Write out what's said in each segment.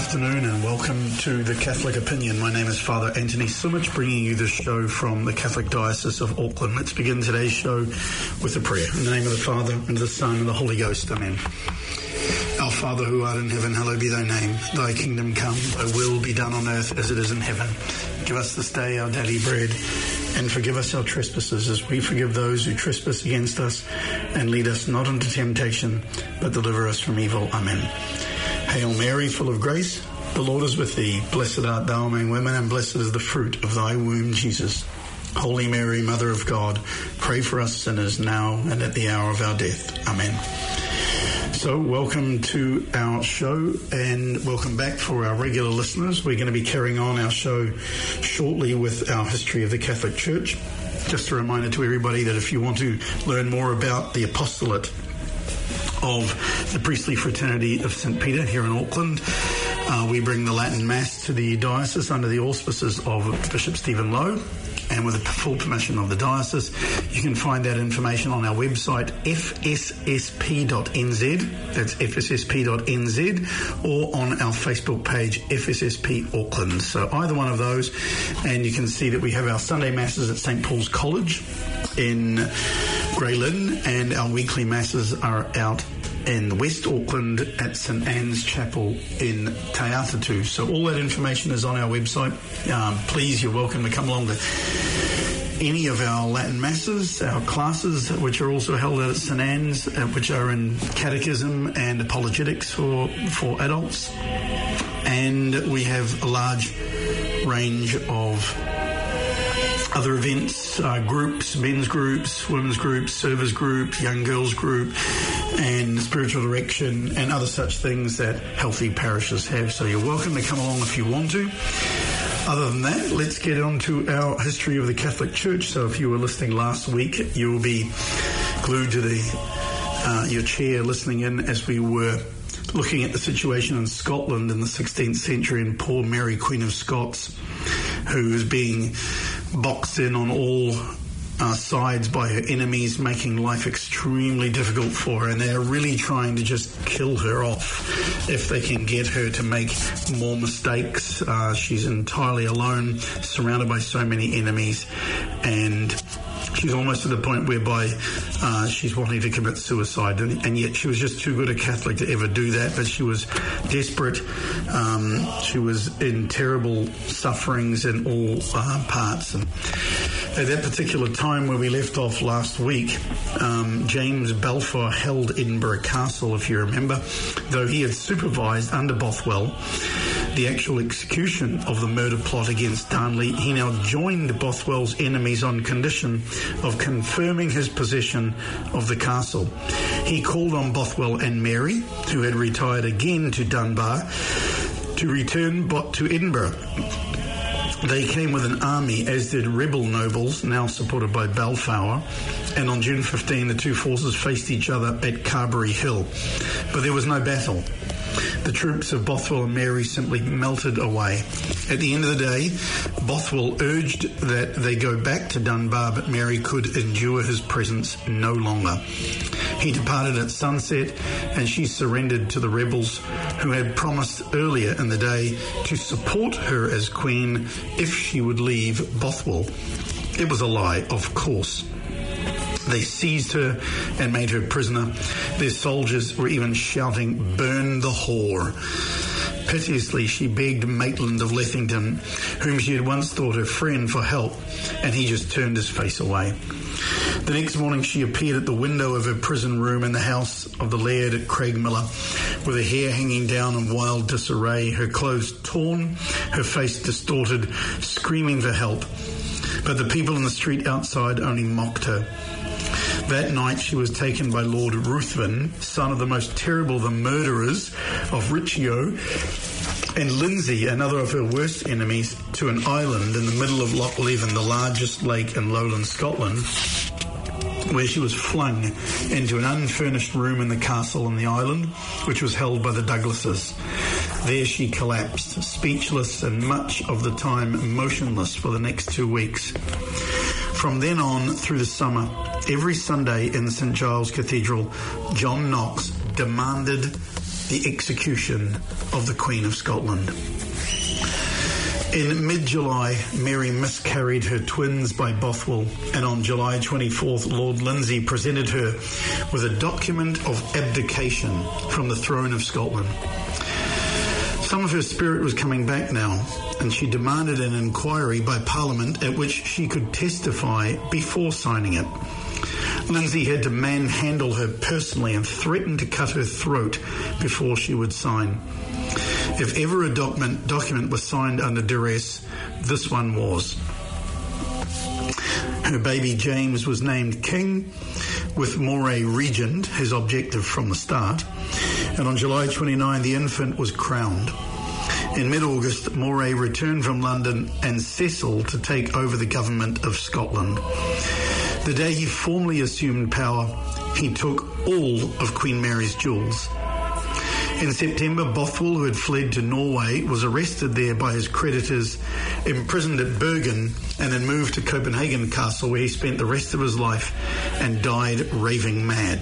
afternoon and welcome to The Catholic Opinion. My name is Father Anthony Sumich, bringing you this show from the Catholic Diocese of Auckland. Let's begin today's show with a prayer. In the name of the Father, and of the Son, and the Holy Ghost. Amen. Our Father who art in heaven, hallowed be thy name. Thy kingdom come, thy will be done on earth as it is in heaven. Give us this day our daily bread, and forgive us our trespasses as we forgive those who trespass against us. And lead us not into temptation, but deliver us from evil. Amen. Hail Mary, full of grace, the Lord is with thee. Blessed art thou among women, and blessed is the fruit of thy womb, Jesus. Holy Mary, Mother of God, pray for us sinners now and at the hour of our death. Amen. So, welcome to our show, and welcome back for our regular listeners. We're going to be carrying on our show shortly with our history of the Catholic Church. Just a reminder to everybody that if you want to learn more about the apostolate of the priestly fraternity of St. Peter here in Auckland, we bring the Latin Mass to the diocese under the auspices of Bishop Stephen Lowe, and with the full permission of the diocese. You can find that information on our website, fssp.nz, that's fssp.nz, or on our Facebook page, FSSP Auckland. So either one of those, and you can see that we have our Sunday Masses at St. Paul's College in Grey Lynn, and our weekly Masses are out in West Auckland at St. Anne's Chapel in Te Atatu. So all that information is on our website. Please, you're welcome to come along to any of our Latin Masses, our classes, which are also held at St. Anne's, which are in catechism and apologetics for adults. And we have a large range of other events, groups, men's groups, women's groups, servers group, young girls group, and spiritual direction, and other such things that healthy parishes have. So you're welcome to come along if you want to. Other than that, let's get on to our history of the Catholic Church. So if you were listening last week, you will be glued to your chair listening in as we were looking at the situation in Scotland in the 16th century, and poor Mary, Queen of Scots, who is being boxed in on all sides by her enemies, making life extremely difficult for her, and they're really trying to just kill her off if they can get her to make more mistakes. She's entirely alone, surrounded by so many enemies, and she's almost to the point whereby she's wanting to commit suicide, and yet she was just too good a Catholic to ever do that. But she was desperate. She was in terrible sufferings in all parts. And at that particular time where we left off last week, James Balfour held Edinburgh Castle, if you remember, though he had supervised under Bothwell the actual execution of the murder plot against Darnley. He now joined Bothwell's enemies on condition of confirming his possession of the castle. He called on Bothwell and Mary, who had retired again to Dunbar, to return to Edinburgh. They came with an army, as did rebel nobles, now supported by Balfour, and on June 15 the two forces faced each other at Carberry Hill. But there was no battle. The troops of Bothwell and Mary simply melted away. At the end of the day, Bothwell urged that they go back to Dunbar, but Mary could endure his presence no longer. He departed at sunset, and she surrendered to the rebels, who had promised earlier in the day to support her as queen if she would leave Bothwell. It was a lie, of course. They seized her and made her prisoner. Their soldiers were even shouting, "Burn the whore." Piteously, she begged Maitland of Lethington, whom she had once thought her friend, for help, and he just turned his face away. The next morning she appeared at the window of her prison room in the house of the Laird at Craigmillar, with her hair hanging down in wild disarray, her clothes torn, her face distorted, screaming for help. But the people in the street outside only mocked her. That night she was taken by Lord Ruthven, son of the most terrible of the murderers of Riccio, and Lindsay, another of her worst enemies, to an island in the middle of Loch Leven, the largest lake in lowland Scotland, where she was flung into an unfurnished room in the castle on the island, which was held by the Douglases. There she collapsed, speechless and much of the time motionless for the next 2 weeks. From then on, through the summer, every Sunday in St. Giles Cathedral, John Knox demanded the execution of the Queen of Scotland. In mid-July, Mary miscarried her twins by Bothwell, and on July 24th, Lord Lindsay presented her with a document of abdication from the throne of Scotland. Some of her spirit was coming back now, and she demanded an inquiry by Parliament at which she could testify before signing it. Lindsay had to manhandle her personally and threatened to cut her throat before she would sign. If ever a document was signed under duress, this one was. Her baby James was named King, with Moray Regent, his objective from the start, and on July 29 the infant was crowned. In mid-August, Moray returned from London and Cecil to take over the government of Scotland. The day he formally assumed power, he took all of Queen Mary's jewels. In September, Bothwell, who had fled to Norway, was arrested there by his creditors, imprisoned at Bergen, and then moved to Copenhagen Castle, where he spent the rest of his life and died raving mad.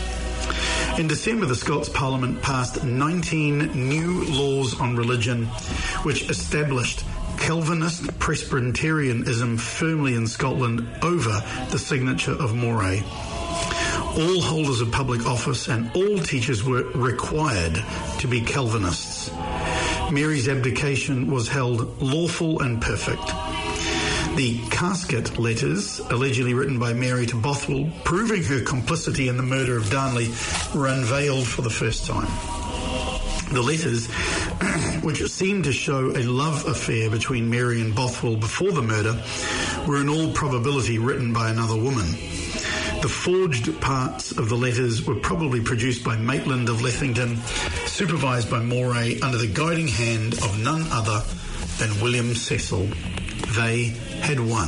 In December, the Scots Parliament passed 19 new laws on religion, which established Calvinist Presbyterianism firmly in Scotland over the signature of Moray. All holders of public office and all teachers were required to be Calvinists. Mary's abdication was held lawful and perfect. The casket letters, allegedly written by Mary to Bothwell, proving her complicity in the murder of Darnley, were unveiled for the first time. The letters, which seemed to show a love affair between Mary and Bothwell before the murder, were in all probability written by another woman. The forged parts of the letters were probably produced by Maitland of Lethington, supervised by Moray under the guiding hand of none other than William Cecil. They had won.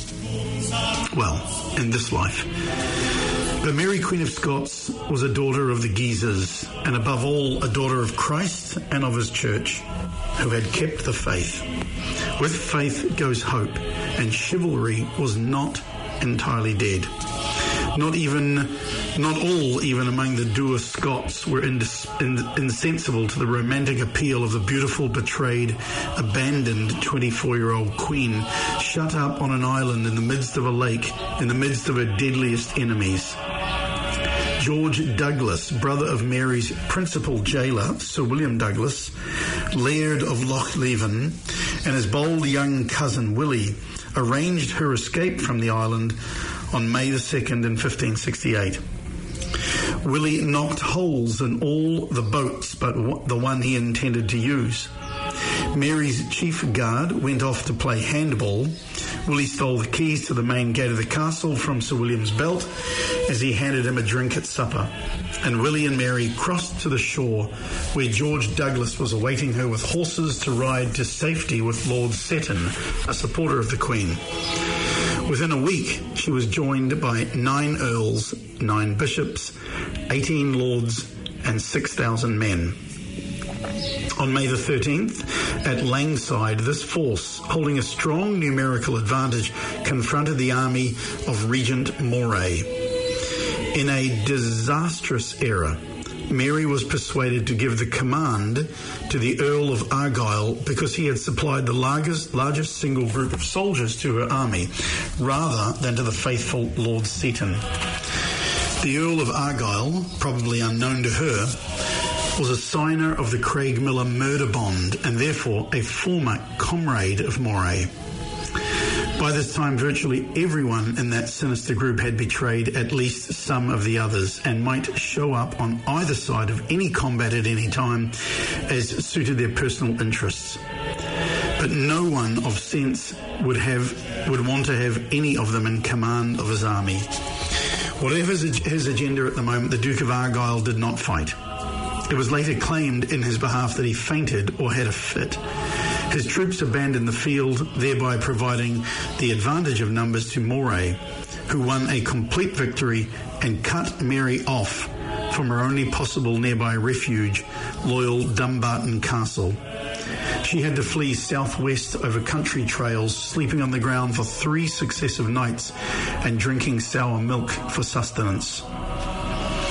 Well, in this life. But Mary, Queen of Scots, was a daughter of the Guisers, and above all, a daughter of Christ and of his church, who had kept the faith. With faith goes hope, and chivalry was not entirely dead. Not all, even among the dour Scots, were insensible to the romantic appeal of the beautiful, betrayed, abandoned 24-year-old queen, shut up on an island in the midst of a lake, in the midst of her deadliest enemies. George Douglas, brother of Mary's principal jailer, Sir William Douglas, Laird of Loch Leven, and his bold young cousin Willie, arranged her escape from the island on May the 2nd in 1568. Willie knocked holes in all the boats but the one he intended to use. Mary's chief guard went off to play handball. Willie stole the keys to the main gate of the castle from Sir William's belt as he handed him a drink at supper. And Willie and Mary crossed to the shore where George Douglas was awaiting her with horses to ride to safety with Lord Seton, a supporter of the Queen. Within a week, she was joined by 9 earls, 9 bishops, 18 lords, and 6,000 men. On May the 13th, at Langside, this force, holding a strong numerical advantage, confronted the army of Regent Moray. In a disastrous error, Mary was persuaded to give the command to the Earl of Argyll because he had supplied the largest single group of soldiers to her army, rather than to the faithful Lord Seton. The Earl of Argyll, probably unknown to her, was a signer of the Craigmillar murder bond and therefore a former comrade of Moray. By this time, virtually everyone in that sinister group had betrayed at least some of the others and might show up on either side of any combat at any time as suited their personal interests. But no one of sense would want to have any of them in command of his army. Whatever his agenda at the moment, the Duke of Argyll did not fight. It was later claimed in his behalf that he fainted or had a fit. His troops abandoned the field, thereby providing the advantage of numbers to Moray, who won a complete victory and cut Mary off from her only possible nearby refuge, loyal Dumbarton Castle. She had to flee southwest over country trails, sleeping on the ground for 3 successive nights and drinking sour milk for sustenance.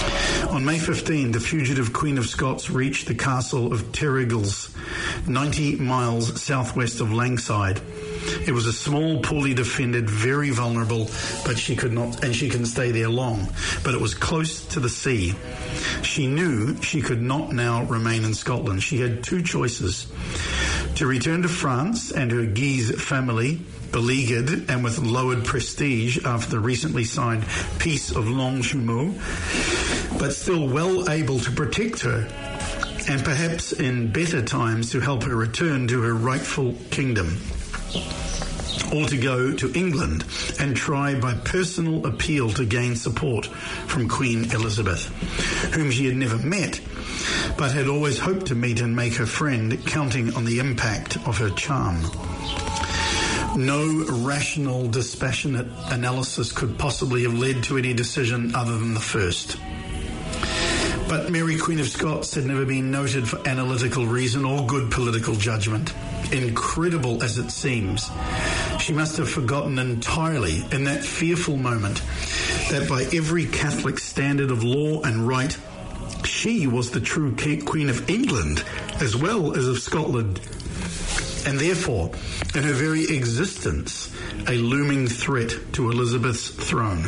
On May 15, the fugitive Queen of Scots reached the castle of Terregles, 90 miles southwest of Langside. It was a small, poorly defended, very vulnerable, but she couldn't stay there long. But it was close to the sea. She knew she could not now remain in Scotland. She had two choices: to return to France and her Guise family, beleaguered and with lowered prestige after the recently signed Peace of Longjumeau, but still well able to protect her, and perhaps in better times to help her return to her rightful kingdom, or to go to England and try by personal appeal to gain support from Queen Elizabeth, whom she had never met, but had always hoped to meet and make her friend, counting on the impact of her charm. No rational, dispassionate analysis could possibly have led to any decision other than the first. But Mary, Queen of Scots, had never been noted for analytical reason or good political judgment. Incredible as it seems, she must have forgotten entirely in that fearful moment that by every Catholic standard of law and right, she was the true Queen of England as well as of Scotland, and therefore, in her very existence, a looming threat to Elizabeth's throne.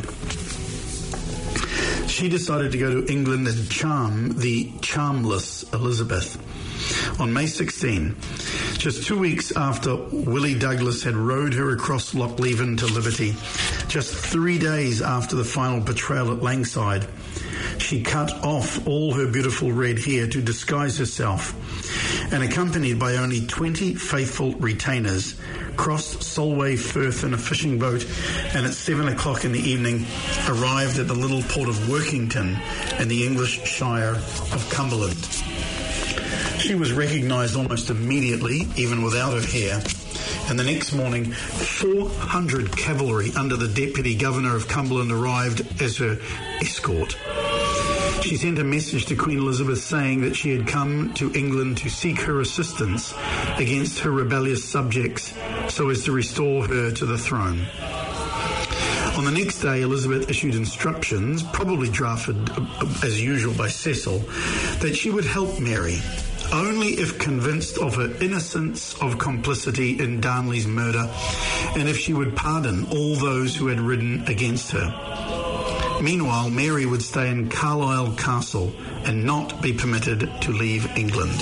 She decided to go to England and charm the charmless Elizabeth. On May 16, just 2 weeks after Willie Douglas had rowed her across Loch Leven to liberty, just 3 days after the final betrayal at Langside, she cut off all her beautiful red hair to disguise herself, and accompanied by only 20 faithful retainers, crossed Solway Firth in a fishing boat, and at 7 o'clock in the evening arrived at the little port of Workington in the English Shire of Cumberland. She was recognised almost immediately, even without her hair, and the next morning 400 cavalry under the Deputy Governor of Cumberland arrived as her escort. She sent a message to Queen Elizabeth saying that she had come to England to seek her assistance against her rebellious subjects so as to restore her to the throne. On the next day, Elizabeth issued instructions, probably drafted as usual by Cecil, that she would help Mary only if convinced of her innocence of complicity in Darnley's murder, and if she would pardon all those who had ridden against her. Meanwhile, Mary would stay in Carlisle Castle and not be permitted to leave England.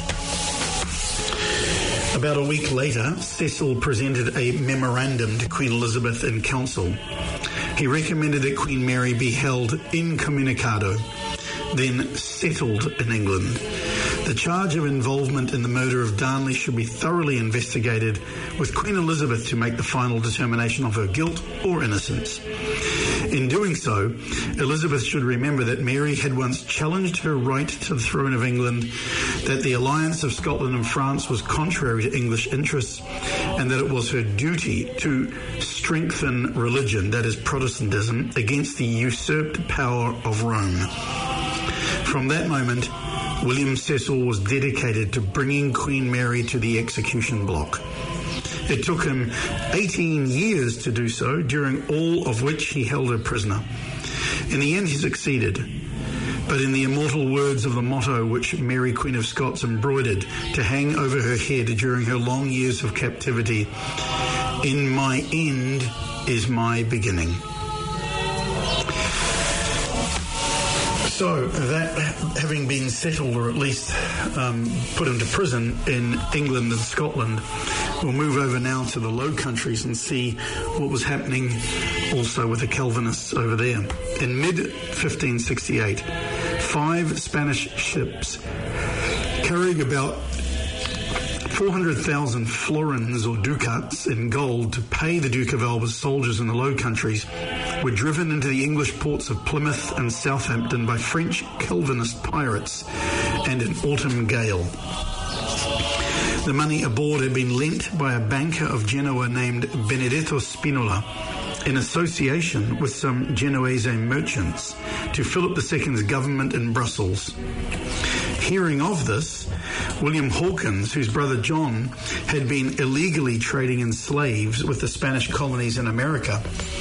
About a week later, Cecil presented a memorandum to Queen Elizabeth in council. He recommended that Queen Mary be held incommunicado, then settled in England. The charge of involvement in the murder of Darnley should be thoroughly investigated, with Queen Elizabeth to make the final determination of her guilt or innocence. In doing so, Elizabeth should remember that Mary had once challenged her right to the throne of England, that the alliance of Scotland and France was contrary to English interests, and that it was her duty to strengthen religion, that is Protestantism, against the usurped power of Rome. From that moment, William Cecil was dedicated to bringing Queen Mary to the execution block. It took him 18 years to do so, during all of which he held her prisoner. In the end, he succeeded. But in the immortal words of the motto which Mary, Queen of Scots, embroidered to hang over her head during her long years of captivity, "In my end is my beginning." So that having been settled, or at least put into prison in England and Scotland, we'll move over now to the Low Countries and see what was happening also with the Calvinists over there. In mid-1568, 5 Spanish ships carrying about 400,000 florins or ducats in gold to pay the Duke of Alba's soldiers in the Low Countries were driven into the English ports of Plymouth and Southampton by French Calvinist pirates and an autumn gale. The money aboard had been lent by a banker of Genoa named Benedetto Spinola in association with some Genoese merchants to Philip II's government in Brussels. Hearing of this, William Hawkins, whose brother John had been illegally trading in slaves with the Spanish colonies in America,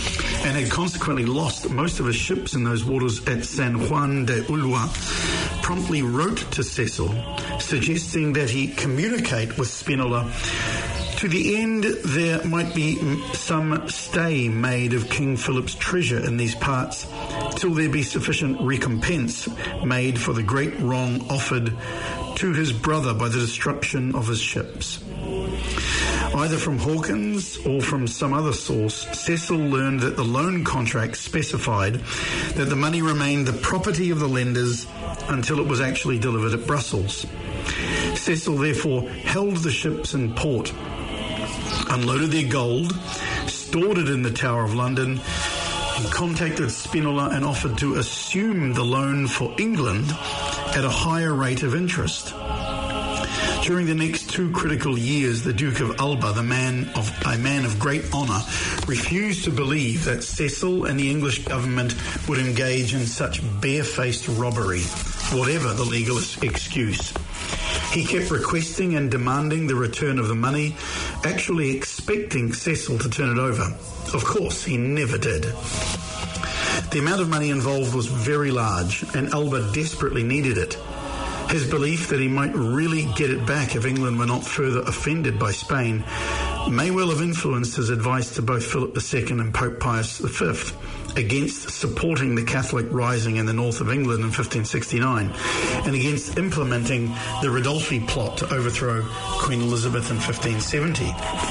and had consequently lost most of his ships in those waters at San Juan de Ulua, promptly wrote to Cecil, suggesting that he communicate with Spinola to the end there might be some stay made of King Philip's treasure in these parts, till there be sufficient recompense made for the great wrong offered to his brother by the destruction of his ships. Either from Hawkins or from some other source, Cecil learned that the loan contract specified that the money remained the property of the lenders until it was actually delivered at Brussels. Cecil therefore held the ships in port, unloaded their gold, stored it in the Tower of London, and contacted Spinola and offered to assume the loan for England at a higher rate of interest. During the next 2 critical years, the Duke of Alba, a man of great honour, refused to believe that Cecil and the English government would engage in such barefaced robbery, whatever the legal excuse. He kept requesting and demanding the return of the money, actually expecting Cecil to turn it over. Of course, he never did. The amount of money involved was very large, and Alba desperately needed it. His belief that he might really get it back if England were not further offended by Spain may well have influenced his advice to both Philip II and Pope Pius V against supporting the Catholic rising in the north of England in 1569 and against implementing the Ridolfi plot to overthrow Queen Elizabeth in 1570.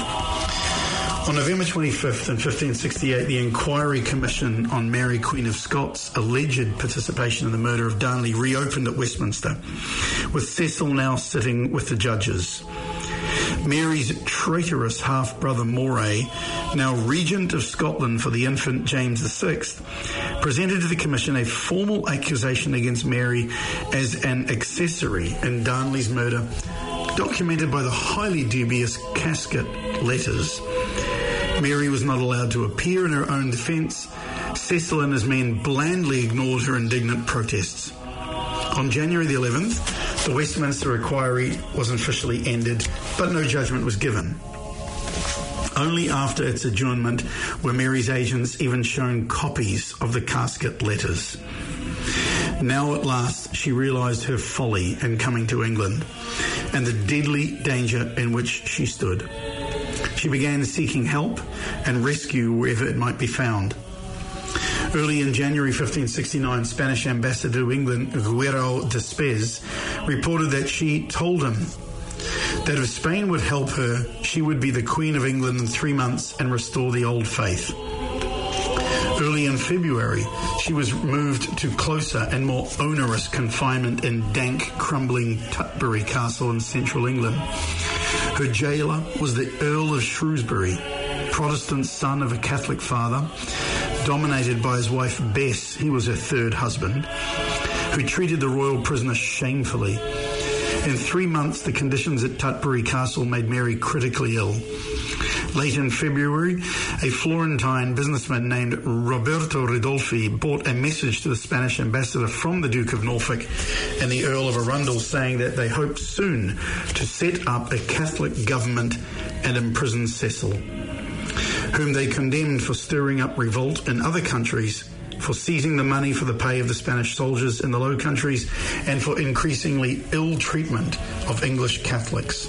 On November 25th in 1568, the Inquiry Commission on Mary Queen of Scots' alleged participation in the murder of Darnley reopened at Westminster, with Cecil now sitting with the judges. Mary's traitorous half-brother Moray, now Regent of Scotland for the infant James VI, presented to the Commission a formal accusation against Mary as an accessory in Darnley's murder, documented by the highly dubious casket letters. Mary was not allowed to appear in her own defence. Cecil and his men blandly ignored her indignant protests. On January the 11th, the Westminster Inquiry was officially ended, but no judgment was given. Only after its adjournment were Mary's agents even shown copies of the casket letters. Now at last she realised her folly in coming to England and the deadly danger in which she stood. She began seeking help and rescue wherever it might be found. Early in January 1569, Spanish ambassador to England, Guerrero Despes, reported that she told him that if Spain would help her, she would be the Queen of England in 3 months and restore the old faith. Early in February, she was moved to closer and more onerous confinement in dank, crumbling Tutbury Castle in central England. Her jailer was the Earl of Shrewsbury, Protestant son of a Catholic father, dominated by his wife Bess, he was her third husband, who treated the royal prisoner shamefully. In 3 months, the conditions at Tutbury Castle made Mary critically ill. Late in February, a Florentine businessman named Roberto Ridolfi brought a message to the Spanish ambassador from the Duke of Norfolk and the Earl of Arundel saying that they hoped soon to set up a Catholic government and imprison Cecil, whom they condemned for stirring up revolt in other countries, for seizing the money for the pay of the Spanish soldiers in the Low Countries, and for increasingly ill treatment of English Catholics.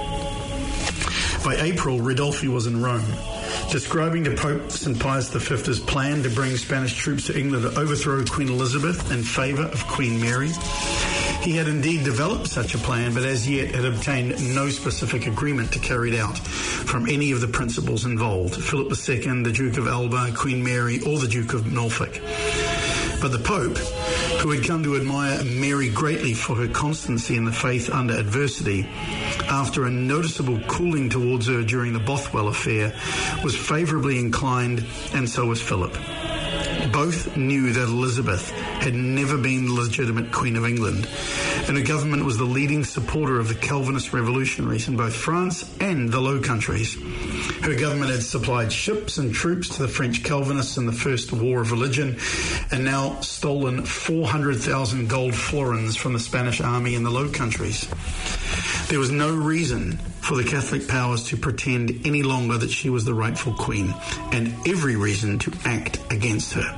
By April, Ridolfi was in Rome, describing to Pope St. Pius V his plan to bring Spanish troops to England to overthrow Queen Elizabeth in favour of Queen Mary. He had indeed developed such a plan, but as yet had obtained no specific agreement to carry it out from any of the principals involved, Philip II, the Duke of Alba, Queen Mary, or the Duke of Norfolk. But the Pope, who had come to admire Mary greatly for her constancy in the faith under adversity, after a noticeable cooling towards her during the Bothwell affair, was favourably inclined, and so was Philip. Both knew that Elizabeth had never been the legitimate Queen of England, and her government was the leading supporter of the Calvinist revolutionaries in both France and the Low Countries. Her government had supplied ships and troops to the French Calvinists in the First War of Religion, and now stolen 400,000 gold florins from the Spanish army in the Low Countries. There was no reason for the Catholic powers to pretend any longer that she was the rightful queen, and every reason to act against her.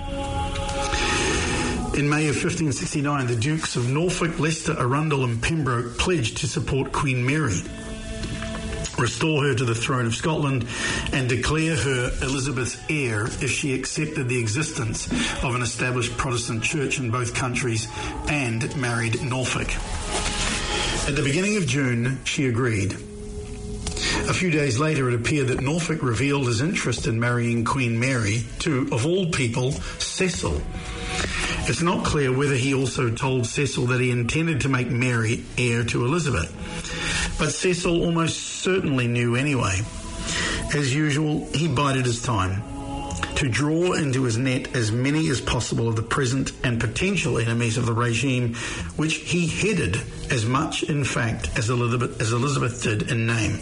In May of 1569, the Dukes of Norfolk, Leicester, Arundel and Pembroke pledged to support Queen Mary, restore her to the throne of Scotland, and declare her Elizabeth's heir if she accepted the existence of an established Protestant church in both countries and married Norfolk. At the beginning of June, she agreed. A few days later, it appeared that Norfolk revealed his interest in marrying Queen Mary to, of all people, Cecil. It's not clear whether he also told Cecil that he intended to make Mary heir to Elizabeth, but Cecil almost certainly knew anyway. As usual, he bided his time to draw into his net as many as possible of the present and potential enemies of the regime, which he headed as much, in fact, as Elizabeth did in name.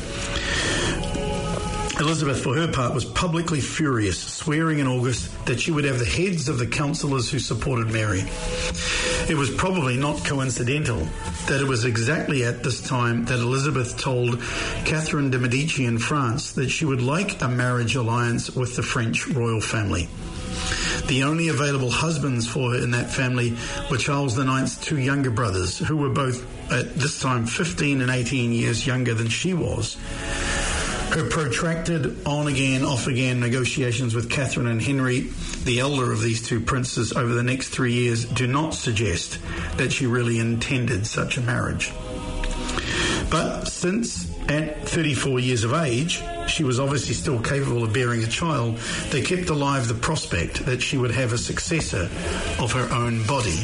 Elizabeth, for her part, was publicly furious, swearing in August that she would have the heads of the councillors who supported Mary. It was probably not coincidental that it was exactly at this time that Elizabeth told Catherine de Medici in France that she would like a marriage alliance with the French royal family. The only available husbands for her in that family were Charles IX's two younger brothers, who were both at this time 15 and 18 years younger than she was. Her protracted on-again, off-again negotiations with Catherine and Henry, the elder of these two princes, over the next 3 years do not suggest that she really intended such a marriage. But since at 34 years of age, she was obviously still capable of bearing a child, they kept alive the prospect that she would have a successor of her own body.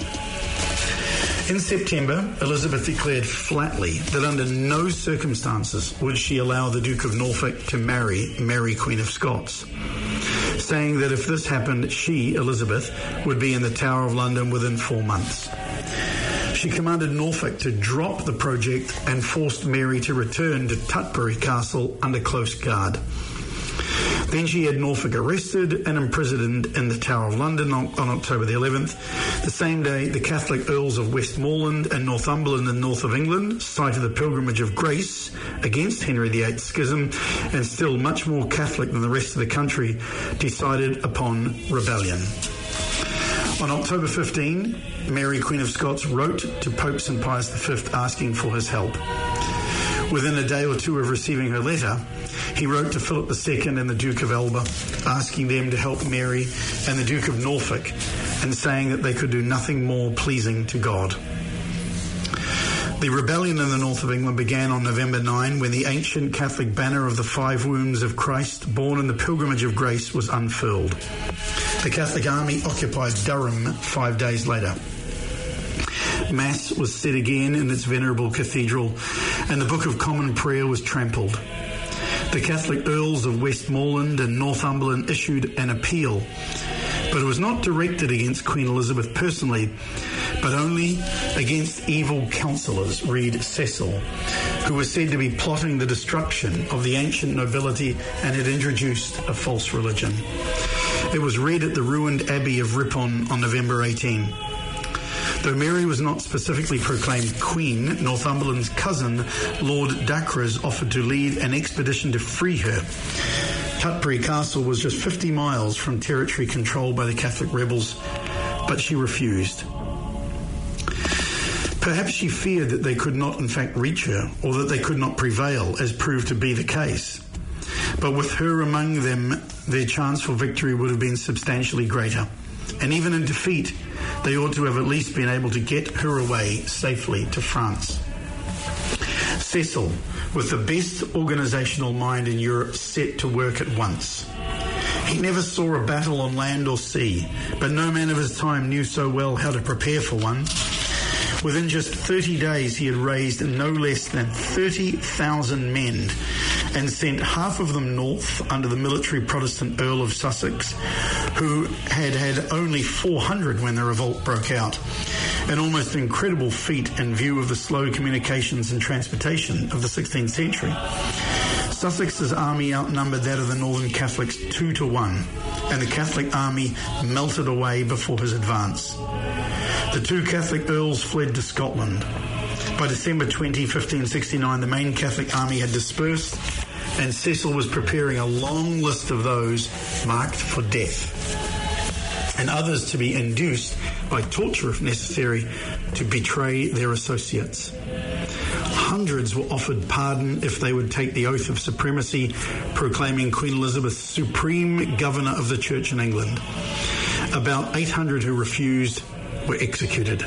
In September, Elizabeth declared flatly that under no circumstances would she allow the Duke of Norfolk to marry Mary, Queen of Scots, saying that if this happened, she, Elizabeth, would be in the Tower of London within 4 months. She commanded Norfolk to drop the project and forced Mary to return to Tutbury Castle under close guard. Then she had Norfolk arrested and imprisoned in the Tower of London on October the 11th. The same day, the Catholic Earls of Westmoreland and Northumberland in the north of England, site of the Pilgrimage of Grace against Henry VIII's schism, and still much more Catholic than the rest of the country, decided upon rebellion. On October 15, Mary, Queen of Scots, wrote to Pope St. Pius V asking for his help. Within a day or two of receiving her letter, he wrote to Philip II and the Duke of Alba, asking them to help Mary and the Duke of Norfolk, and saying that they could do nothing more pleasing to God. The rebellion in the north of England began on November 9, when the ancient Catholic banner of the 5 wombs of Christ, born in the Pilgrimage of Grace, was unfurled. The Catholic army occupied Durham 5 days later. Mass was said again in its venerable cathedral, and the Book of Common Prayer was trampled. The Catholic Earls of Westmoreland and Northumberland issued an appeal, but it was not directed against Queen Elizabeth personally, but only against evil counsellors, read Cecil, who was said to be plotting the destruction of the ancient nobility and had introduced a false religion. It was read at the ruined Abbey of Ripon on November 18. Though Mary was not specifically proclaimed Queen, Northumberland's cousin, Lord Dacres, offered to lead an expedition to free her. Tutbury Castle was just 50 miles from territory controlled by the Catholic rebels, but she refused. Perhaps she feared that they could not in fact reach her, or that they could not prevail, as proved to be the case. But with her among them, their chance for victory would have been substantially greater. And even in defeat, they ought to have at least been able to get her away safely to France. Cecil, with the best organisational mind in Europe, set to work at once. He never saw a battle on land or sea, but no man of his time knew so well how to prepare for one. Within just 30 days, he had raised no less than 30,000 men and sent half of them north under the military Protestant Earl of Sussex, who had only 400 when the revolt broke out, an almost incredible feat in view of the slow communications and transportation of the 16th century. Sussex's army outnumbered that of the Northern Catholics 2-1, and the Catholic army melted away before his advance. The two Catholic earls fled to Scotland. By December 20, 1569, the main Catholic army had dispersed, and Cecil was preparing a long list of those marked for death, and others to be induced by torture if necessary to betray their associates. Hundreds were offered pardon if they would take the oath of supremacy, proclaiming Queen Elizabeth supreme governor of the Church in England. About 800 who refused were executed.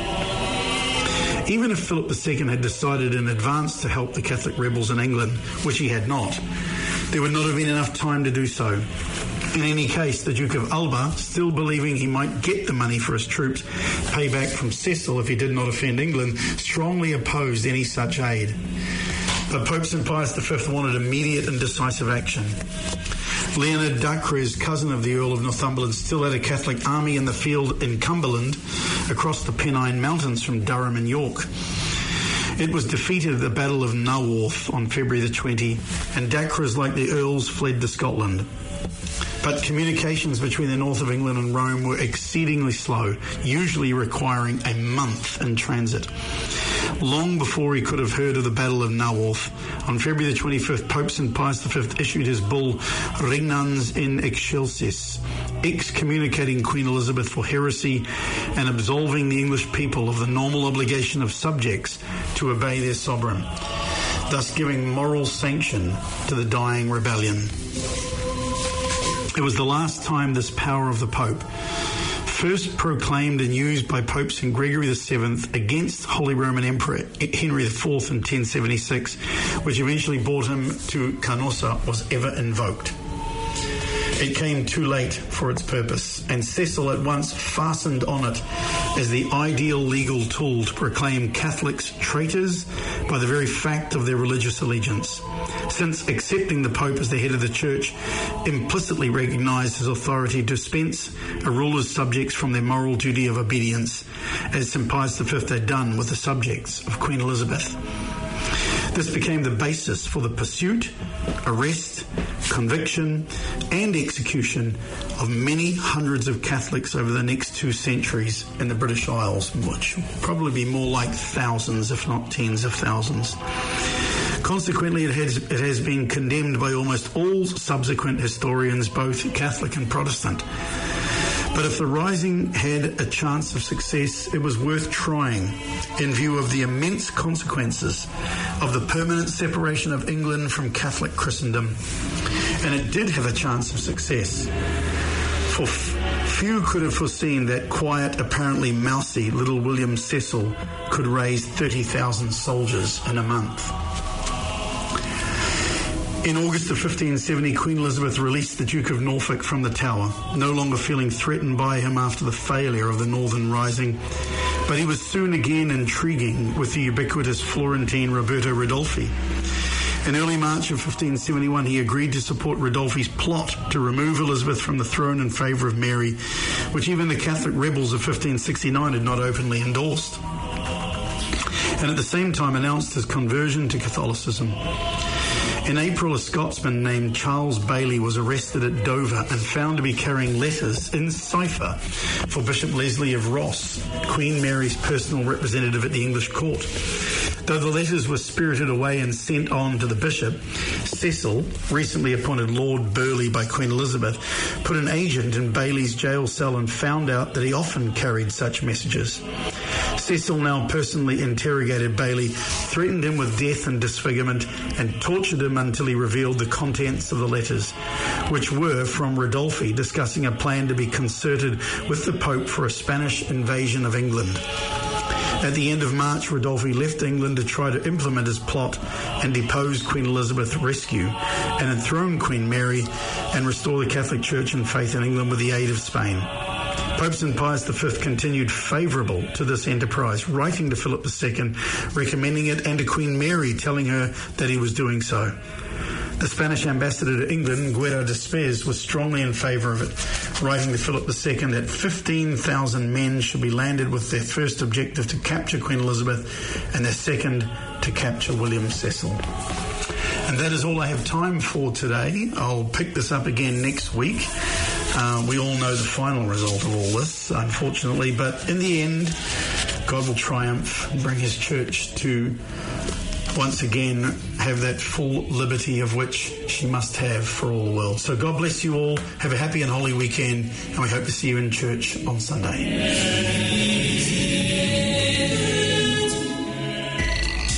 Even if Philip II had decided in advance to help the Catholic rebels in England, which he had not, there would not have been enough time to do so. In any case, the Duke of Alba, still believing he might get the money for his troops, payback from Cecil if he did not offend England, strongly opposed any such aid. But Pope St. Pius V wanted immediate and decisive action. Leonard Dacres, cousin of the Earl of Northumberland, still had a Catholic army in the field in Cumberland, across the Pennine Mountains from Durham and York. It was defeated at the Battle of Naworth on February the 20, and Dacres, like the Earls, fled to Scotland. But communications between the north of England and Rome were exceedingly slow, usually requiring a month in transit. Long before he could have heard of the Battle of Naworth, on February the 25th, Pope St. Pius V issued his bull Regnans in Excelsis, excommunicating Queen Elizabeth for heresy and absolving the English people of the normal obligation of subjects to obey their sovereign, thus giving moral sanction to the dying rebellion. It was the last time this power of the Pope, first proclaimed and used by Pope St. Gregory VII against Holy Roman Emperor Henry IV in 1076, which eventually brought him to Canossa, was ever invoked. It came too late for its purpose, and Cecil at once fastened on it as the ideal legal tool to proclaim Catholics traitors by the very fact of their religious allegiance, since accepting the Pope as the head of the Church implicitly recognised his authority to dispense a ruler's subjects from their moral duty of obedience, as St. Pius V had done with the subjects of Queen Elizabeth. This became the basis for the pursuit, arrest, conviction, and execution of many hundreds of Catholics over the next 2 centuries in the British Isles, which will probably be more like thousands, if not tens of thousands. Consequently, it has been condemned by almost all subsequent historians, both Catholic and Protestant. But if the Rising had a chance of success, it was worth trying in view of the immense consequences of the permanent separation of England from Catholic Christendom. And it did have a chance of success. For few could have foreseen that quiet, apparently mousy little William Cecil could raise 30,000 soldiers in a month. In August of 1570, Queen Elizabeth released the Duke of Norfolk from the Tower, no longer feeling threatened by him after the failure of the Northern Rising. But he was soon again intriguing with the ubiquitous Florentine Roberto Ridolfi. In early March of 1571, he agreed to support Ridolfi's plot to remove Elizabeth from the throne in favour of Mary, which even the Catholic rebels of 1569 had not openly endorsed, and at the same time announced his conversion to Catholicism. In April, a Scotsman named Charles Bailey was arrested at Dover and found to be carrying letters in cipher for Bishop Leslie of Ross, Queen Mary's personal representative at the English court. Though the letters were spirited away and sent on to the bishop, Cecil, recently appointed Lord Burleigh by Queen Elizabeth, put an agent in Bailey's jail cell and found out that he often carried such messages. Cecil now personally interrogated Bailey, threatened him with death and disfigurement, and tortured him until he revealed the contents of the letters, which were from Ridolfi discussing a plan to be concerted with the Pope for a Spanish invasion of England. At the end of March, Ridolfi left England to try to implement his plot and depose Queen Elizabeth, rescue and enthrone Queen Mary, and restore the Catholic Church and faith in England with the aid of Spain. Pope St. Pius V continued favourable to this enterprise, writing to Philip II, recommending it, and to Queen Mary, telling her that he was doing so. The Spanish ambassador to England, Guido de Spes, was strongly in favour of it, writing to Philip II that 15,000 men should be landed with their first objective to capture Queen Elizabeth and their second to capture William Cecil. And that is all I have time for today. I'll pick this up again next week. We all know the final result of all this, unfortunately, but in the end, God will triumph and bring his church to once again have that full liberty of which she must have for all the world. So God bless you all. Have a happy and holy weekend, and we hope to see you in church on Sunday.